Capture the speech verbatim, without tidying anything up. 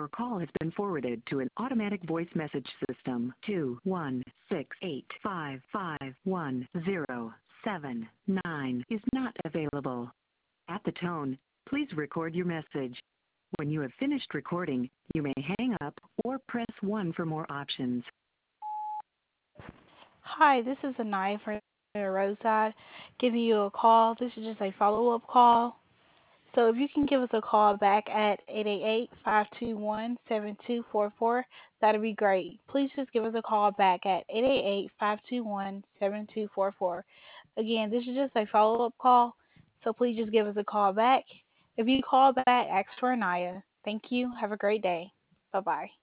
Your call has been forwarded to an automatic voice message system. Two one six eight five five one zero seven nine is not available. At the tone, please record your message. When you have finished recording, you may hang up or press one for more options. Hi, this is Anaya from Roadside giving you a call. This is just a follow-up call. So if you can give us a call back at eight eight eight, five two one, seven two four four, that'd be great. Please just give us a call back at eight eight eight, five two one, seven two four four. Again, this is just a follow-up call, so please just give us a call back. If you call back, ask for Anaya. Thank you. Have a great day. Bye-bye.